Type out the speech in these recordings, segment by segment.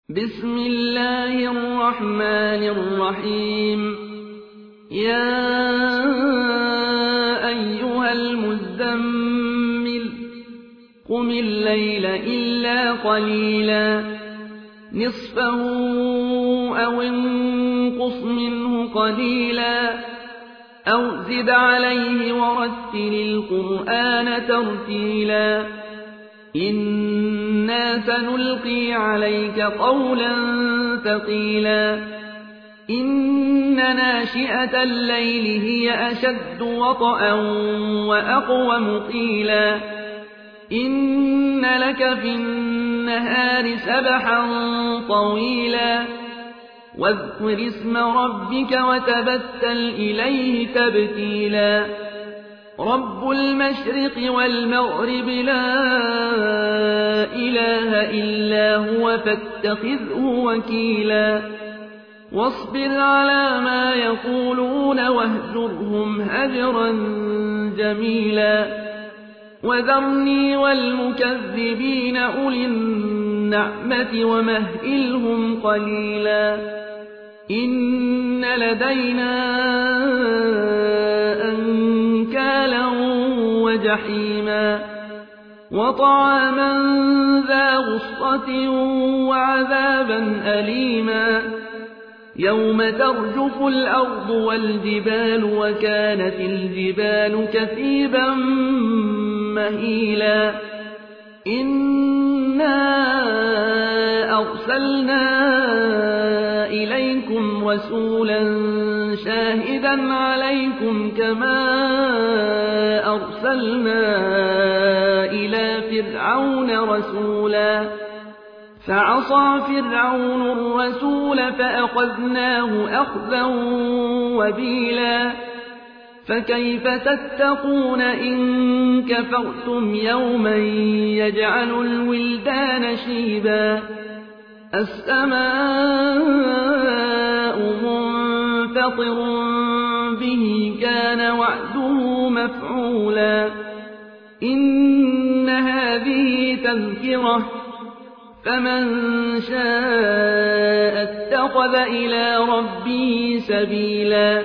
بسم الله الرحمن الرحيم يا أيها المزمل قم الليل إلا قليلا نصفه أو انقص منه قليلا أو زد عليه ورتل القرآن ترتيلا إنا سنلقي عليك قولا ثقيلا إن ناشئة الليل هي أشد وطئا وأقوم قيلا إن لك في النهار سبحا طويلا واذكر اسم ربك وتبتل إليه تبتيلا رب المشرق والمغرب لا إله إلا هو فاتخذه وكيلا واصبر على ما يقولون واهجرهم هجرا جميلا وذرني والمكذبين أولي النعمة ومهئلهم قليلا إن لدينا أنكالا وجحيما وطعاما ذا غصة وعذابا أليما يوم ترجف الأرض والجبال وكانت الجبال كثيبا مهيلا إنا أرسلنا إليكم رسولا شاهدا عليكم كما أرسلنا إلى فرعون رسولا فعصى فرعون الرسول فأخذناه أخذا وبيلا فكيف تتقون إن كفرتم يوما يجعل الولدان شيبا السماء منفطر به كان وعده مفعولا إن هذه تذكرة فمن شاء اتخذ إلى ربه سبيلا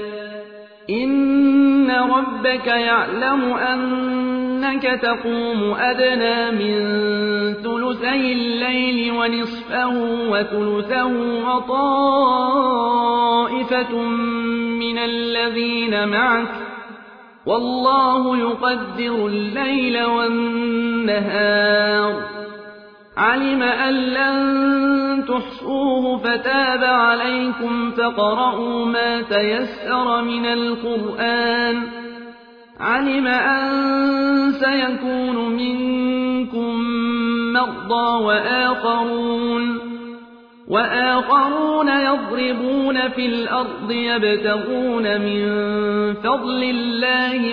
إن ربك يعلم أنك تقوم أدنى من ثلثي الليل ونصفه وثلثه وطائفة من الذين معك والله يقدر الليل والنهار علم أن لن تحصوه فتاب عليكم فاقرؤوا ما تيسر من القرآن علم أن سيكون منكم مرضى وآخرون يضربون في الأرض يبتغون من فضل الله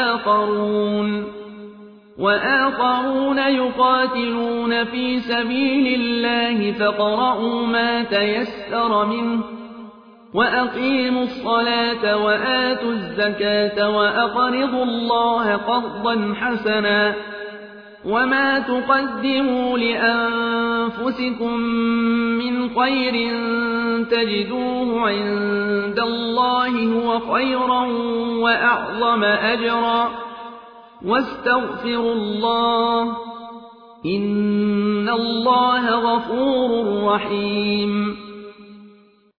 وآخرون يقاتلون في سبيل الله فاقرؤوا ما تيسر منه وأقيموا الصلاة وآتوا الزكاة وأقرضوا الله قرضا حسنا وما تقدموا لأنفسكم من خير تجدوه عند الله هو خيرا وأعظم أجرا واستغفروا الله إن الله غفور رحيم